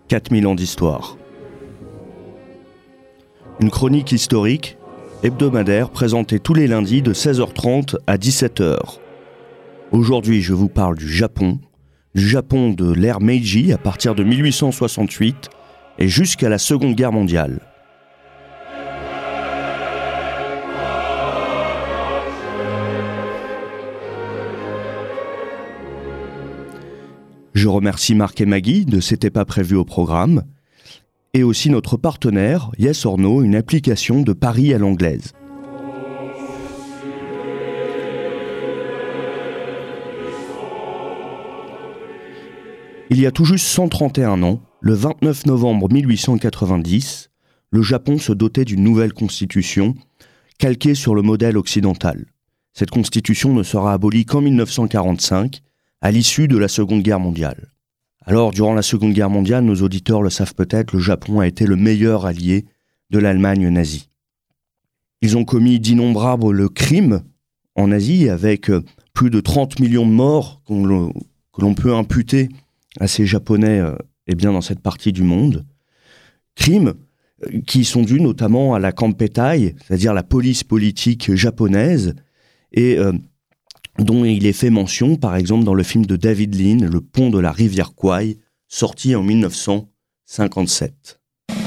4000 ans d'histoire. Une chronique historique, hebdomadaire, présentée tous les lundis de 16h30 à 17h. Aujourd'hui, je vous parle du Japon de l'ère Meiji à partir de 1868 et jusqu'à la Seconde Guerre mondiale. Je remercie Marc et Maggie de C'était pas prévu au programme et aussi notre partenaire Yes or No, une application de paris à l'anglaise. Il y a tout juste 131 ans, le 29 novembre 1890, le Japon se dotait d'une nouvelle constitution calquée sur le modèle occidental. Cette constitution ne sera abolie qu'en 1945, à l'issue de la Seconde Guerre mondiale. Alors, durant la Seconde Guerre mondiale, nos auditeurs le savent peut-être, le Japon a été le meilleur allié de l'Allemagne nazie. Ils ont commis d'innombrables crimes en Asie, avec plus de 30 millions de morts que l'on peut imputer à ces Japonais dans cette partie du monde. Crimes qui sont dus notamment à la Kampeitai, c'est-à-dire la police politique japonaise, et dont il est fait mention, par exemple, dans le film de David Lean, Le pont de la rivière Kwai, sorti en 1957.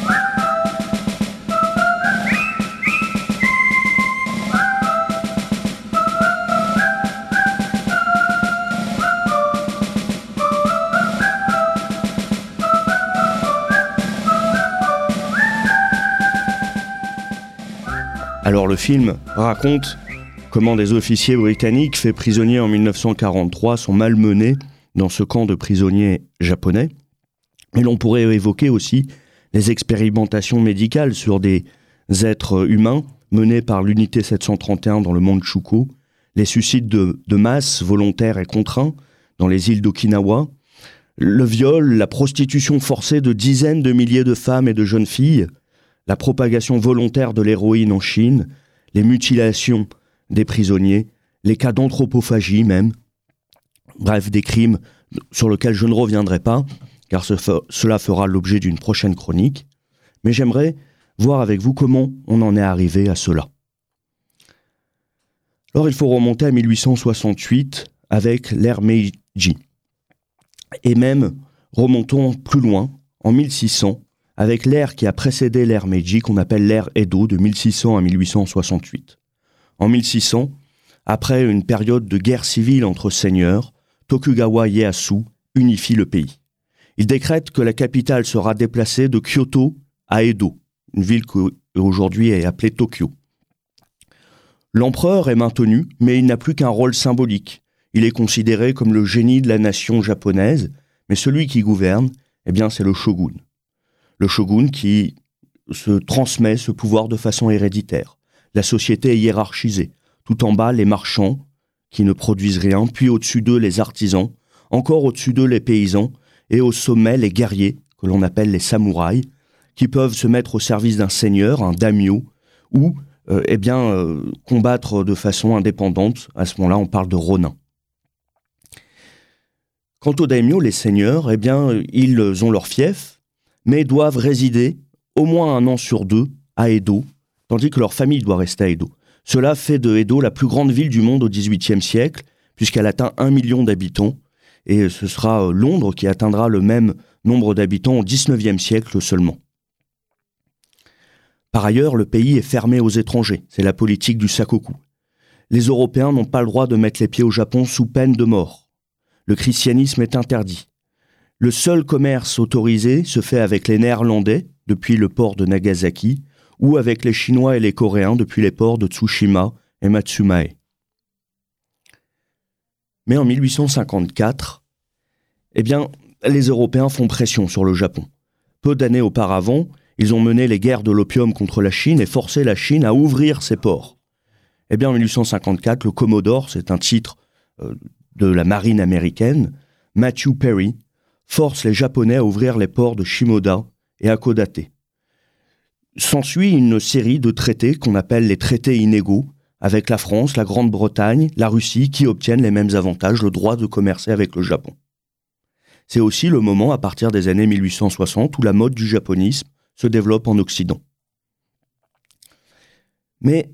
Alors le film raconte comment des officiers britanniques faits prisonniers en 1943 sont malmenés dans ce camp de prisonniers japonais. Et l'on pourrait évoquer aussi les expérimentations médicales sur des êtres humains menées par l'unité 731 dans le Manchukuo, les suicides de masse volontaires et contraints dans les îles d'Okinawa, le viol, la prostitution forcée de dizaines de milliers de femmes et de jeunes filles, la propagation volontaire de l'héroïne en Chine, les mutilations des prisonniers, les cas d'anthropophagie même. Bref, des crimes sur lesquels je ne reviendrai pas, car cela fera l'objet d'une prochaine chronique. Mais j'aimerais voir avec vous comment on en est arrivé à cela. Alors il faut remonter à 1868 avec l'ère Meiji. Et même remontons plus loin, en 1600, avec l'ère qui a précédé l'ère Meiji, qu'on appelle l'ère Edo, de 1600 à 1868. En 1600, après une période de guerre civile entre seigneurs, Tokugawa Ieyasu unifie le pays. Il décrète que la capitale sera déplacée de Kyoto à Edo, une ville qui aujourd'hui est appelée Tokyo. L'empereur est maintenu, mais il n'a plus qu'un rôle symbolique. Il est considéré comme le génie de la nation japonaise, mais celui qui gouverne, c'est le shogun. Le shogun qui se transmet ce pouvoir de façon héréditaire. La société est hiérarchisée. Tout en bas, les marchands, qui ne produisent rien, puis au-dessus d'eux, les artisans, encore au-dessus d'eux, les paysans, et au sommet, les guerriers, que l'on appelle les samouraïs, qui peuvent se mettre au service d'un seigneur, un daimyo, ou combattre de façon indépendante. À ce moment-là, on parle de ronin. Quant aux daimyo, les seigneurs, ils ont leur fief, mais doivent résider au moins 1 an sur 2 à Edo, tandis que leur famille doit rester à Edo. Cela fait de Edo la plus grande ville du monde au XVIIIe siècle, puisqu'elle atteint 1 million d'habitants, et ce sera Londres qui atteindra le même nombre d'habitants au XIXe siècle seulement. Par ailleurs, le pays est fermé aux étrangers, c'est la politique du sakoku. Les Européens n'ont pas le droit de mettre les pieds au Japon sous peine de mort. Le christianisme est interdit. Le seul commerce autorisé se fait avec les Néerlandais, depuis le port de Nagasaki, ou avec les Chinois et les Coréens depuis les ports de Tsushima et Matsumae. Mais en 1854, les Européens font pression sur le Japon. Peu d'années auparavant, ils ont mené les guerres de l'opium contre la Chine et forcé la Chine à ouvrir ses ports. En 1854, le Commodore, c'est un titre de la marine américaine, Matthew Perry, force les Japonais à ouvrir les ports de Shimoda et Hakodate. S'ensuit une série de traités qu'on appelle les traités inégaux, avec la France, la Grande-Bretagne, la Russie, qui obtiennent les mêmes avantages, le droit de commercer avec le Japon. C'est aussi le moment, à partir des années 1860, où la mode du japonisme se développe en Occident. Mais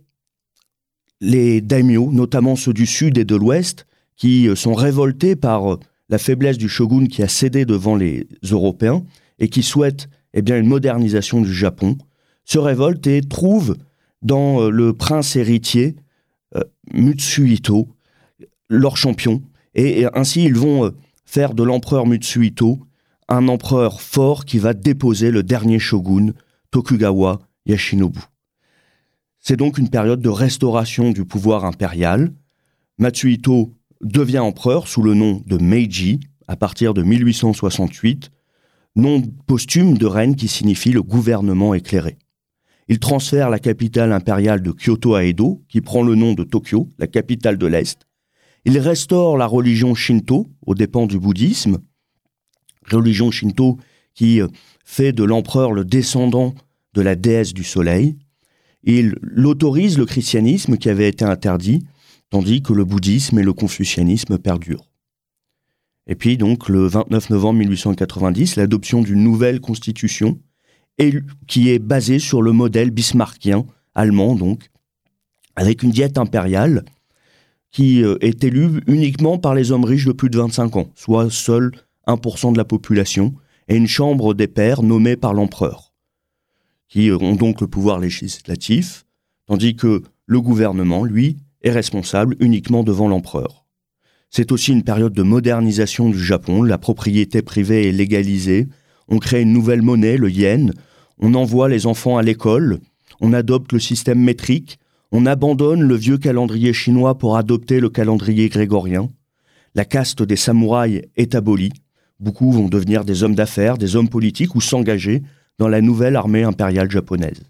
les daimyo, notamment ceux du sud et de l'ouest, qui sont révoltés par la faiblesse du shogun qui a cédé devant les Européens et qui souhaitent une modernisation du Japon, se révoltent et trouvent dans le prince héritier Mutsuhito leur champion. Et ainsi, ils vont faire de l'empereur Mutsuhito un empereur fort qui va déposer le dernier shogun, Tokugawa Yoshinobu. C'est donc une période de restauration du pouvoir impérial. Matsuhito devient empereur sous le nom de Meiji à partir de 1868, nom posthume de reine qui signifie le gouvernement éclairé. Il transfère la capitale impériale de Kyoto à Edo, qui prend le nom de Tokyo, la capitale de l'Est. Il restaure la religion shinto aux dépens du bouddhisme, religion shinto qui fait de l'empereur le descendant de la déesse du soleil. Il autorise le christianisme qui avait été interdit, tandis que le bouddhisme et le confucianisme perdurent. Et puis donc le 29 novembre 1890, l'adoption d'une nouvelle constitution qui est basée sur le modèle bismarckien, allemand donc, avec une diète impériale qui est élue uniquement par les hommes riches de plus de 25 ans, soit seul 1% de la population, et une chambre des pairs nommée par l'empereur, qui ont donc le pouvoir législatif, tandis que le gouvernement, lui, est responsable uniquement devant l'empereur. C'est aussi une période de modernisation du Japon, la propriété privée est légalisée, on crée une nouvelle monnaie, le yen, on envoie les enfants à l'école, on adopte le système métrique, on abandonne le vieux calendrier chinois pour adopter le calendrier grégorien, la caste des samouraïs est abolie, beaucoup vont devenir des hommes d'affaires, des hommes politiques ou s'engager dans la nouvelle armée impériale japonaise.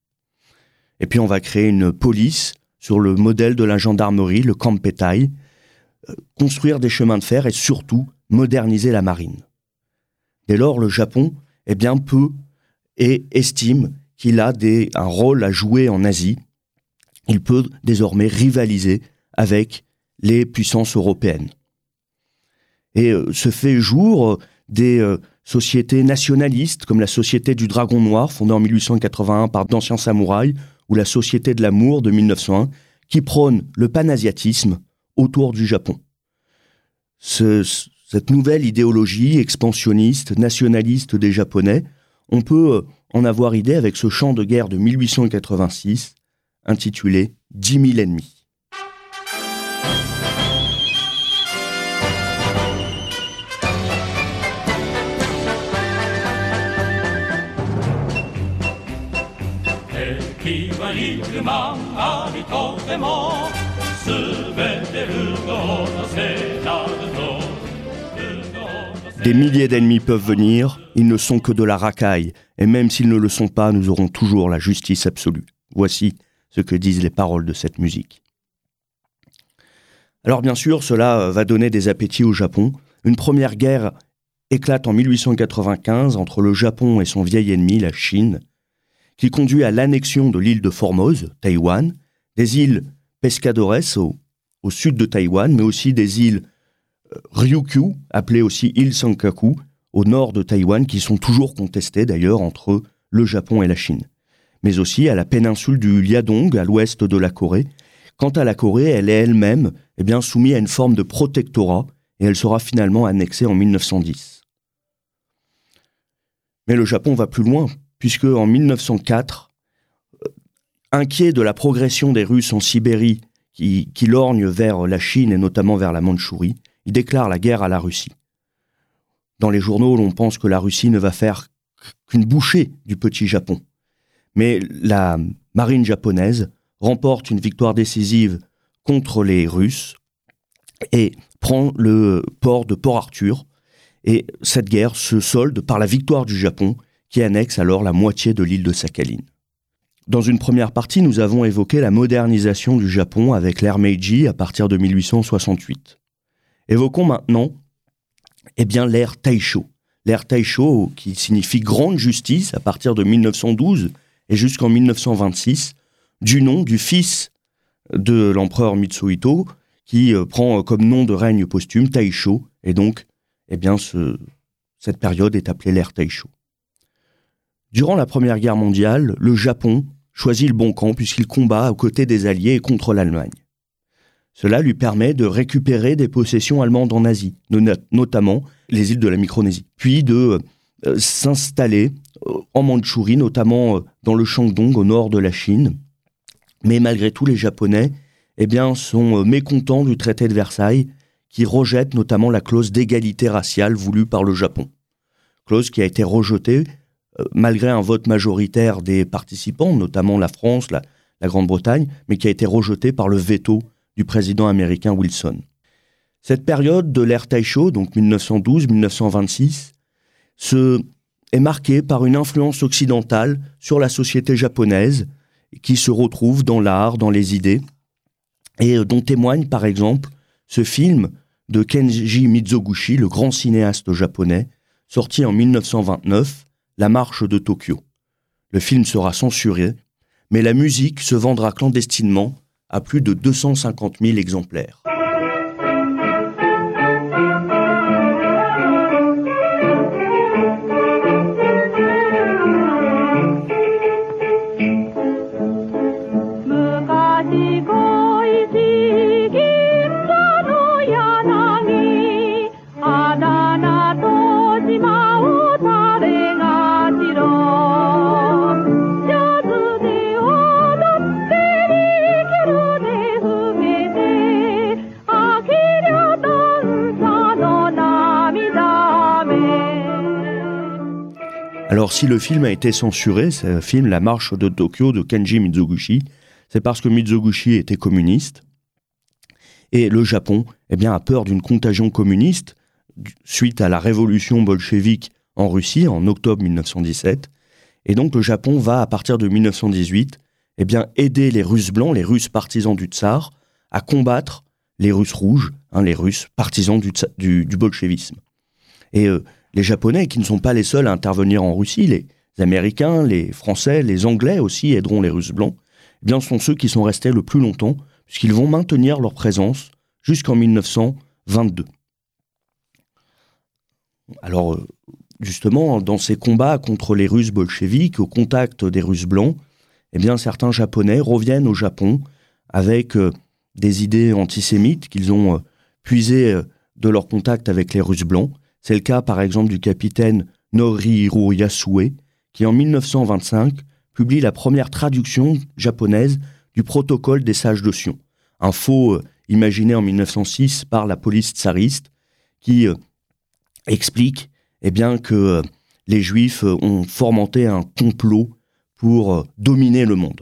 Et puis on va créer une police sur le modèle de la gendarmerie, le Kampetai, construire des chemins de fer et surtout moderniser la marine. Dès lors, le Japon peut et estime qu'il a un rôle à jouer en Asie. Il peut désormais rivaliser avec les puissances européennes. Et se fait jour des sociétés nationalistes comme la Société du Dragon Noir, fondée en 1881 par d'anciens samouraïs, ou la Société de l'Amour de 1901, qui prône le panasiatisme autour du Japon. Cette nouvelle idéologie expansionniste, nationaliste des Japonais, on peut en avoir idée avec ce chant de guerre de 1886, intitulé « 10 000 ennemis ». Des milliers d'ennemis peuvent venir, ils ne sont que de la racaille, et même s'ils ne le sont pas, nous aurons toujours la justice absolue. Voici ce que disent les paroles de cette musique. Alors bien sûr, cela va donner des appétits au Japon. Une première guerre éclate en 1895 entre le Japon et son vieil ennemi, la Chine, qui conduit à l'annexion de l'île de Formose, Taïwan, des îles Pescadores au sud de Taïwan, mais aussi des îles Ryukyu, appelées aussi îles Senkaku, au nord de Taïwan, qui sont toujours contestées d'ailleurs entre le Japon et la Chine. Mais aussi à la péninsule du Liadong, à l'ouest de la Corée. Quant à la Corée, elle est elle-même soumise à une forme de protectorat, et elle sera finalement annexée en 1910. Mais le Japon va plus loin, puisque en 1904, inquiet de la progression des Russes en Sibérie, qui lorgnent vers la Chine et notamment vers la Mandchourie, il déclare la guerre à la Russie. Dans les journaux, l'on pense que la Russie ne va faire qu'une bouchée du petit Japon. Mais la marine japonaise remporte une victoire décisive contre les Russes et prend le port de Port-Arthur. Et cette guerre se solde par la victoire du Japon, qui annexe alors la moitié de l'île de Sakhaline. Dans une première partie, nous avons évoqué la modernisation du Japon avec l'ère Meiji à partir de 1868. Évoquons maintenant l'ère Taisho. L'ère Taisho, qui signifie grande justice à partir de 1912 et jusqu'en 1926, du nom du fils de l'empereur Mitsuhito, qui prend comme nom de règne posthume Taisho, et donc ce Cette période est appelée l'ère Taisho. Durant la Première Guerre mondiale, le Japon choisit le bon camp puisqu'il combat aux côtés des Alliés et contre l'Allemagne. Cela lui permet de récupérer des possessions allemandes en Asie, notamment les îles de la Micronésie, puis de s'installer en Mandchourie, notamment dans le Shandong, au nord de la Chine. Mais malgré tout, les Japonais sont mécontents du traité de Versailles, qui rejette notamment la clause d'égalité raciale voulue par le Japon. Clause qui a été rejetée malgré un vote majoritaire des participants, notamment la France, la Grande-Bretagne, mais qui a été rejetée par le veto du président américain Wilson. Cette période de l'ère Taisho, donc 1912-1926, est marquée par une influence occidentale sur la société japonaise qui se retrouve dans l'art, dans les idées, et dont témoigne par exemple ce film de Kenji Mizoguchi, le grand cinéaste japonais, sorti en 1929, La Marche de Tokyo. Le film sera censuré, mais la musique se vendra clandestinement à plus de 250 000 exemplaires. Alors si le film a été censuré, c'est le film La Marche de Tokyo de Kenji Mizoguchi, c'est parce que Mizoguchi était communiste et le Japon a peur d'une contagion communiste suite à la révolution bolchevique en Russie en octobre 1917. Et donc le Japon va, à partir de 1918, aider les Russes blancs, les Russes partisans du tsar, à combattre les Russes rouges, les Russes partisans du bolchevisme. Et les Japonais, qui ne sont pas les seuls à intervenir en Russie, les Américains, les Français, les Anglais aussi aideront les Russes blancs, sont ceux qui sont restés le plus longtemps, puisqu'ils vont maintenir leur présence jusqu'en 1922. Alors, justement, dans ces combats contre les Russes bolcheviques, au contact des Russes blancs, certains Japonais reviennent au Japon avec des idées antisémites qu'ils ont puisées de leur contact avec les Russes blancs. C'est le cas, par exemple, du capitaine Norihiro Yasue, qui en 1925 publie la première traduction japonaise du protocole des sages de Sion, un faux imaginé en 1906 par la police tsariste, qui explique que les Juifs ont fomenté un complot pour dominer le monde.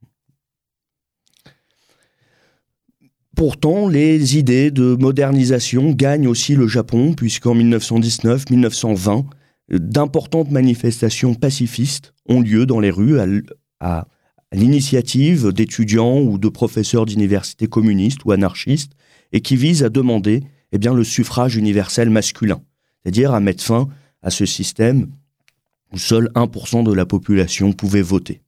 Pourtant, les idées de modernisation gagnent aussi le Japon, puisqu'en 1919-1920, d'importantes manifestations pacifistes ont lieu dans les rues à l'initiative d'étudiants ou de professeurs d'universités communistes ou anarchistes, et qui visent à demander le suffrage universel masculin, c'est-à-dire à mettre fin à ce système où seul 1% de la population pouvait voter.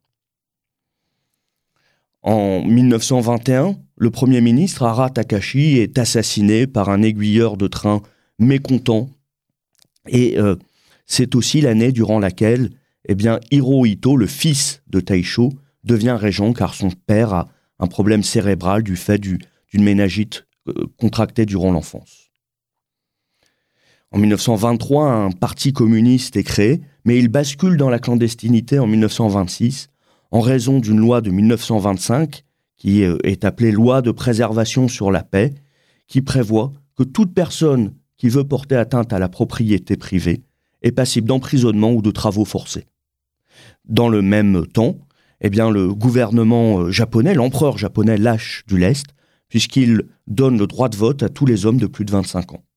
En 1921, le Premier ministre Hara Takashi est assassiné par un aiguilleur de train mécontent. Et c'est aussi l'année durant laquelle Hirohito, le fils de Taisho, devient régent car son père a un problème cérébral du fait d'une méningite contractée durant l'enfance. En 1923, un parti communiste est créé, mais il bascule dans la clandestinité en 1926 en raison d'une loi de 1925 qui est appelée loi de préservation sur la paix, qui prévoit que toute personne qui veut porter atteinte à la propriété privée est passible d'emprisonnement ou de travaux forcés. Dans le même temps, le gouvernement japonais, l'empereur japonais lâche du lest, puisqu'il donne le droit de vote à tous les hommes de plus de 25 ans.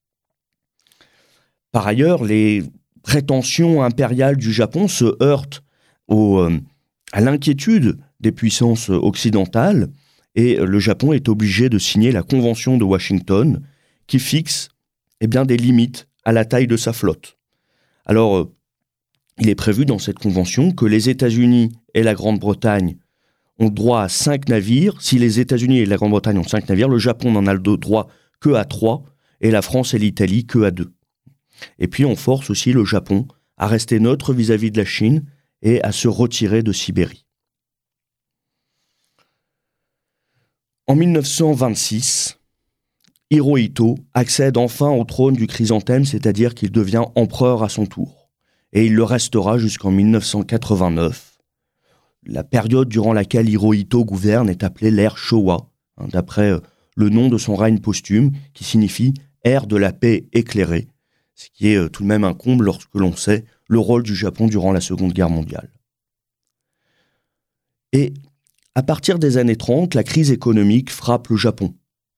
Par ailleurs, les prétentions impériales du Japon se heurtent à l'inquiétude des puissances occidentales, et le Japon est obligé de signer la Convention de Washington qui fixe des limites à la taille de sa flotte. Alors, il est prévu dans cette convention que les États-Unis et la Grande-Bretagne ont droit à 5 navires. Si les États-Unis et la Grande-Bretagne ont 5 navires, le Japon n'en a le droit que à 3, et la France et l'Italie que à 2. Et puis on force aussi le Japon à rester neutre vis-à-vis de la Chine et à se retirer de Sibérie. En 1926, Hirohito accède enfin au trône du chrysanthème, c'est-à-dire qu'il devient empereur à son tour. Et il le restera jusqu'en 1989. La période durant laquelle Hirohito gouverne est appelée l'ère Showa, d'après le nom de son règne posthume, qui signifie « ère de la paix éclairée », ce qui est tout de même un comble lorsque l'on sait le rôle du Japon durant la Seconde Guerre mondiale. Et à partir des années 30, la crise économique frappe le Japon.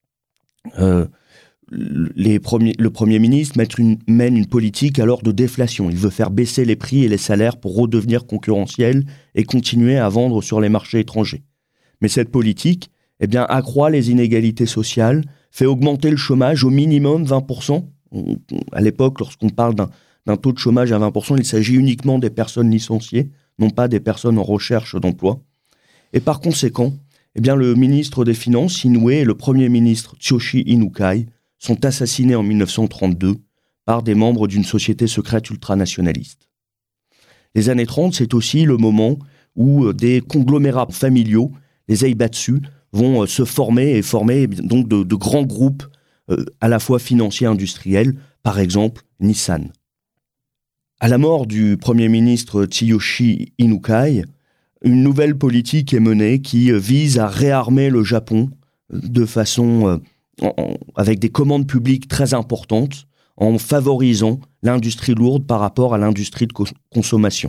Le Premier ministre mène une politique alors de déflation. Il veut faire baisser les prix et les salaires pour redevenir concurrentiel et continuer à vendre sur les marchés étrangers. Mais cette politique accroît les inégalités sociales, fait augmenter le chômage au minimum 20%. À l'époque, lorsqu'on parle d'un taux de chômage à 20%, il s'agit uniquement des personnes licenciées, non pas des personnes en recherche d'emploi. Et par conséquent, le ministre des Finances, Inoue, et le Premier ministre, Tsuyoshi Inukai, sont assassinés en 1932 par des membres d'une société secrète ultranationaliste. Les années 30, c'est aussi le moment où des conglomérats familiaux, les Eibatsu, vont se former et former donc de grands groupes à la fois financiers et industriels, par exemple Nissan. À la mort du Premier ministre Tsuyoshi Inukai, une nouvelle politique est menée qui vise à réarmer le Japon de façon avec des commandes publiques très importantes, en favorisant l'industrie lourde par rapport à l'industrie de consommation.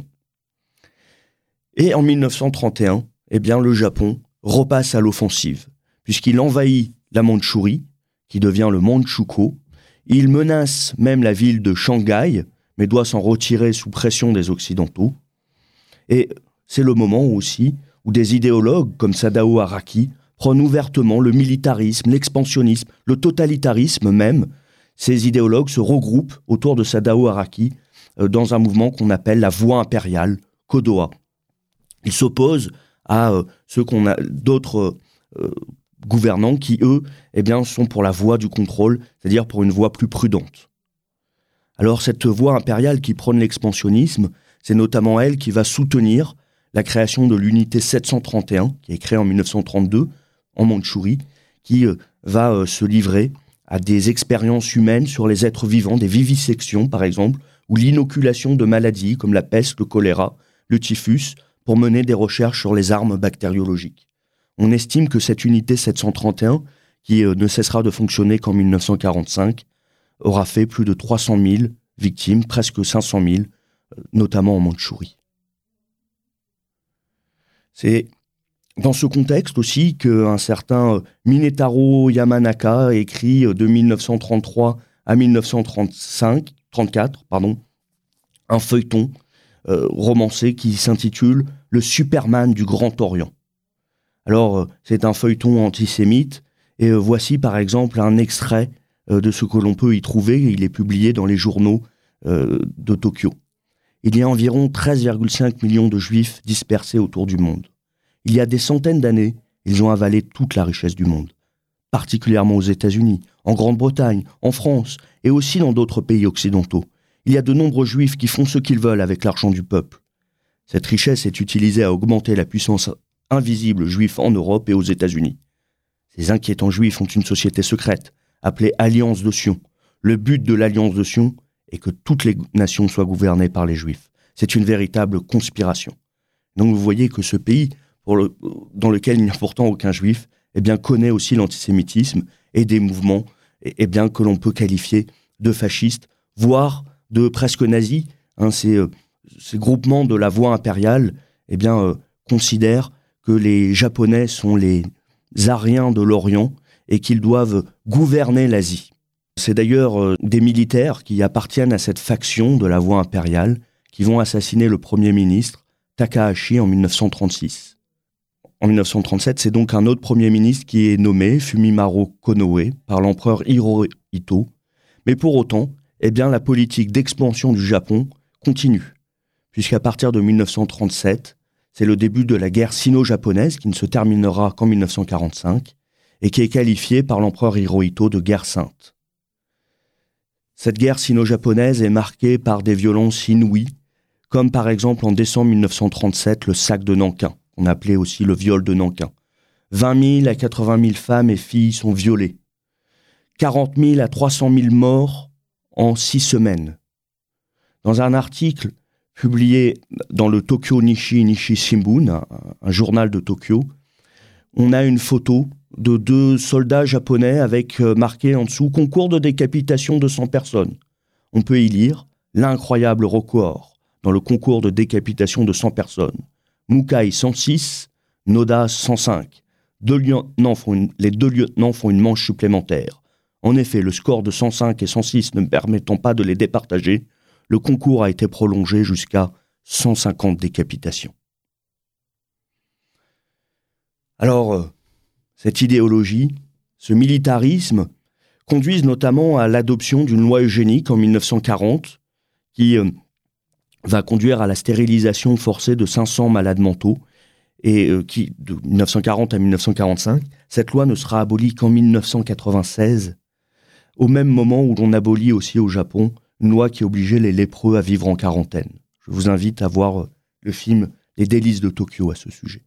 Et en 1931, le Japon repasse à l'offensive, puisqu'il envahit la Mandchourie, qui devient le Manchukuo. Il menace même la ville de Shanghai, mais doit s'en retirer sous pression des Occidentaux. Et c'est le moment aussi où des idéologues comme Sadao Araki prônent ouvertement le militarisme, l'expansionnisme, le totalitarisme même. Ces idéologues se regroupent autour de Sadao Araki dans un mouvement qu'on appelle la voie impériale, Kodoha. Ils s'opposent à d'autres gouvernants qui, eux, sont pour la voie du contrôle, c'est-à-dire pour une voie plus prudente. Alors cette voie impériale qui prône l'expansionnisme, c'est notamment elle qui va soutenir la création de l'unité 731, qui est créée en 1932 en Mandchourie, qui va se livrer à des expériences humaines sur les êtres vivants, des vivisections par exemple, ou l'inoculation de maladies comme la peste, le choléra, le typhus, pour mener des recherches sur les armes bactériologiques. On estime que cette unité 731, qui ne cessera de fonctionner qu'en 1945, aura fait plus de 300 000 victimes, presque 500 000, notamment en Mandchourie. C'est dans ce contexte aussi qu'un certain Minetaro Yamanaka écrit de 1933 à 1934, un feuilleton romancé qui s'intitule « Le Superman du Grand Orient ». Alors, c'est un feuilleton antisémite, et voici par exemple un extrait de ce que l'on peut y trouver. Il est publié dans les journaux de Tokyo. Il y a environ 13,5 millions de juifs dispersés autour du monde. Il y a des centaines d'années, ils ont avalé toute la richesse du monde, particulièrement aux États-Unis, en Grande-Bretagne, en France et aussi dans d'autres pays occidentaux. Il y a de nombreux juifs qui font ce qu'ils veulent avec l'argent du peuple. Cette richesse est utilisée à augmenter la puissance invisible juive en Europe et aux États-Unis. Ces inquiétants juifs ont une société secrète, appelée Alliance de Sion. Le but de l'Alliance de Sion est que toutes les nations soient gouvernées par les juifs. C'est une véritable conspiration. Donc vous voyez que ce pays, dans lequel il n'y a pourtant aucun juif, connaît aussi l'antisémitisme et des mouvements que l'on peut qualifier de fascistes, voire de presque nazis. Ces groupements de la voie impériale considèrent que les Japonais sont les Aryens de l'Orient et qu'ils doivent gouverner l'Asie. C'est d'ailleurs des militaires qui appartiennent à cette faction de la voie impériale qui vont assassiner le Premier ministre Takahashi en 1936. En 1937, c'est donc un autre Premier ministre qui est nommé, Fumimaro Konoe, par l'empereur Hirohito. Mais pour autant, la politique d'expansion du Japon continue, puisqu'à partir de 1937, c'est le début de la guerre sino-japonaise qui ne se terminera qu'en 1945 et qui est qualifiée par l'empereur Hirohito de guerre sainte. Cette guerre sino-japonaise est marquée par des violences inouïes, comme par exemple en décembre 1937, le sac de Nankin, qu'on appelait aussi le viol de Nankin. 20 000 à 80 000 femmes et filles sont violées. 40 000 à 300 000 morts en 6 semaines. Dans un article publié dans le Tokyo Nishi Shimbun, un journal de Tokyo, on a une photo de 2 soldats japonais avec marqué en dessous « Concours de décapitation de 100 personnes ». On peut y lire « L'incroyable record dans le concours de décapitation de 100 personnes. Mukai 106, Noda 105. Les 2 lieutenants font une manche supplémentaire. En effet, le score de 105 et 106 ne permettant pas de les départager, le concours a été prolongé jusqu'à 150 décapitations. » Alors, cette idéologie, ce militarisme, conduisent notamment à l'adoption d'une loi eugénique en 1940 qui va conduire à la stérilisation forcée de 500 malades mentaux et qui, de 1940 à 1945, cette loi ne sera abolie qu'en 1996, au même moment où l'on abolit aussi au Japon une loi qui obligeait les lépreux à vivre en quarantaine. Je vous invite à voir le film « Les délices de Tokyo » à ce sujet.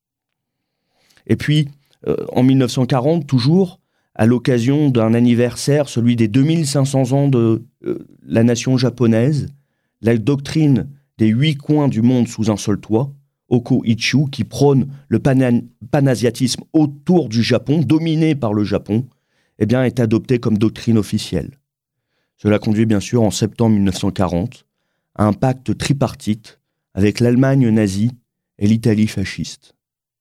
Et puis, en 1940, toujours, à l'occasion d'un anniversaire, celui des 2500 ans de la nation japonaise, la doctrine des 8 coins du monde sous un seul toit, Oko-Ichu, qui prône le panasiatisme autour du Japon, dominé par le Japon, eh bien, est adoptée comme doctrine officielle. Cela conduit bien sûr en septembre 1940 à un pacte tripartite avec l'Allemagne nazie et l'Italie fasciste.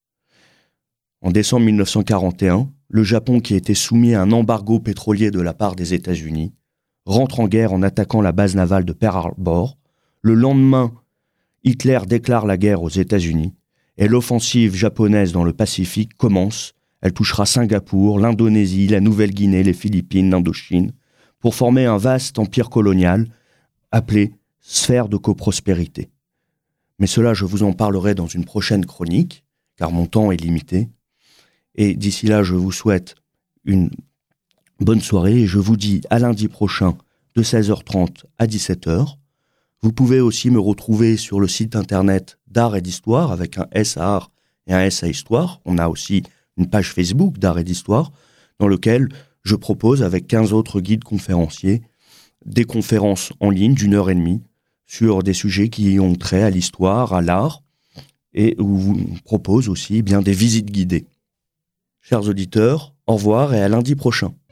En décembre 1941, le Japon, qui était soumis à un embargo pétrolier de la part des États-Unis, rentre en guerre en attaquant la base navale de Pearl Harbor. Le lendemain, Hitler déclare la guerre aux États-Unis et l'offensive japonaise dans le Pacifique commence. Elle touchera Singapour, l'Indonésie, la Nouvelle-Guinée, les Philippines, l'Indochine, pour former un vaste empire colonial appelé sphère de coprospérité. Mais cela, je vous en parlerai dans une prochaine chronique, car mon temps est limité. Et d'ici là, je vous souhaite une bonne soirée et je vous dis à lundi prochain de 16h30 à 17h. Vous pouvez aussi me retrouver sur le site internet d'Art et d'Histoire avec un S à Art et un S à Histoire. On a aussi une page Facebook d'Art et d'Histoire dans lequel je propose avec 15 autres guides conférenciers des conférences en ligne d'1h30 sur des sujets qui ont trait à l'histoire, à l'art et où je vous propose aussi bien des visites guidées. Chers auditeurs, au revoir et à lundi prochain.